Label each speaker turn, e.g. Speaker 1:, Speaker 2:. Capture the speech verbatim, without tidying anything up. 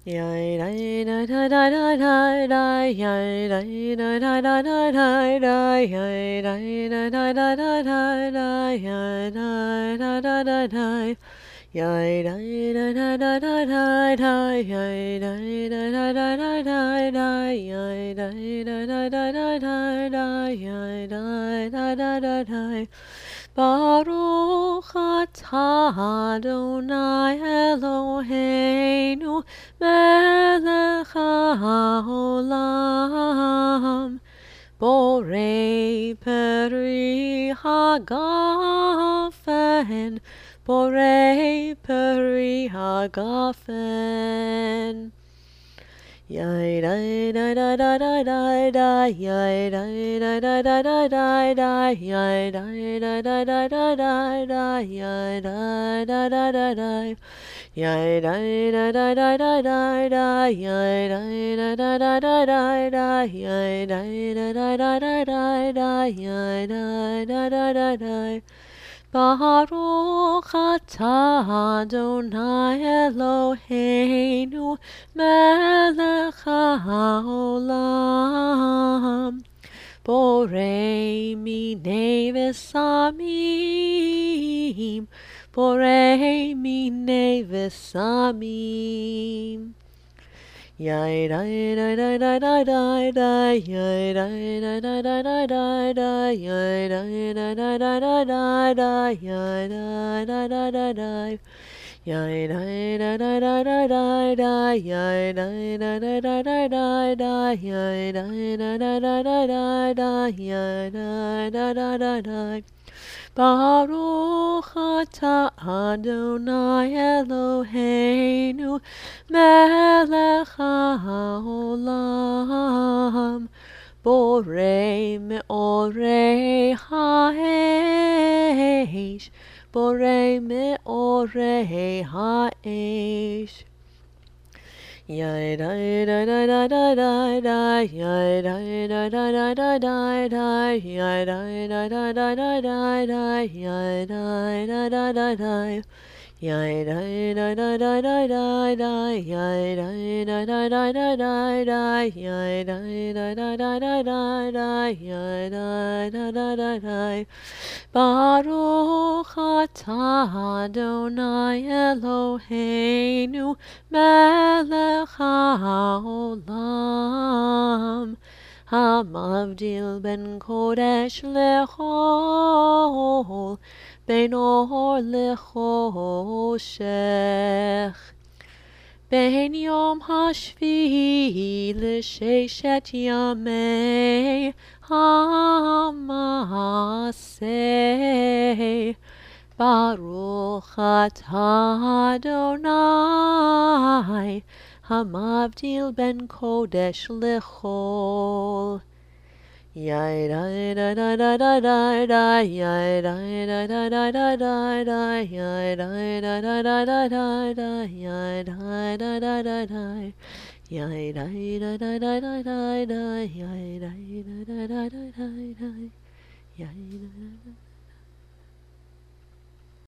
Speaker 1: Yai dai da da da da da da yai dai da da da da da da yai dai da da da da da da yai da da da da da yai dai da da da da da da yai dai da da da da da da yai dai da da da da da da yai da da da da da Baruch atah Adonai Eloheinu melech haolam borei peri hagafen borei peri hagafen Yai da da da da da da da yai da da da da da da da yai da da da da da da da yai da da da da da yai da da da da da da da yai da da da da da da da yai da da da da da da da yai da da da da da Baruch atah Adonai Eloheinu melech haolam borei minei v'samim borei minei v'samim Yai da da da da da da da yai da da da da da da da yai da da da da da da da yai da da da da da yai da da da da da da da yai da da da da da da da yai da da da da da da da yai da da da da da Baruch atah Adonai Eloheinu melech haolam borei meorei ha'esh borei meorei ha'esh Yai da da da da da da da yai da da da da da da da yai da da da da da da da yai da da da da da yai da da da da da da da yai da da da da da da da yai da da da da da da da yai da da da da da Baruch atah Adonai Eloheinu melech haolam hamavdil ben kodesh lechol ben or lechoshech ben yom hashvi'i l'sheshet yamei hamaseh Baruch atah Adonai hamavdil ben kodesh lechol Yai da da da da da da da yai da da da da da da da yai da da da da da da da yai da da da da da yai da da da da da da da yai da da da da da da da yai da da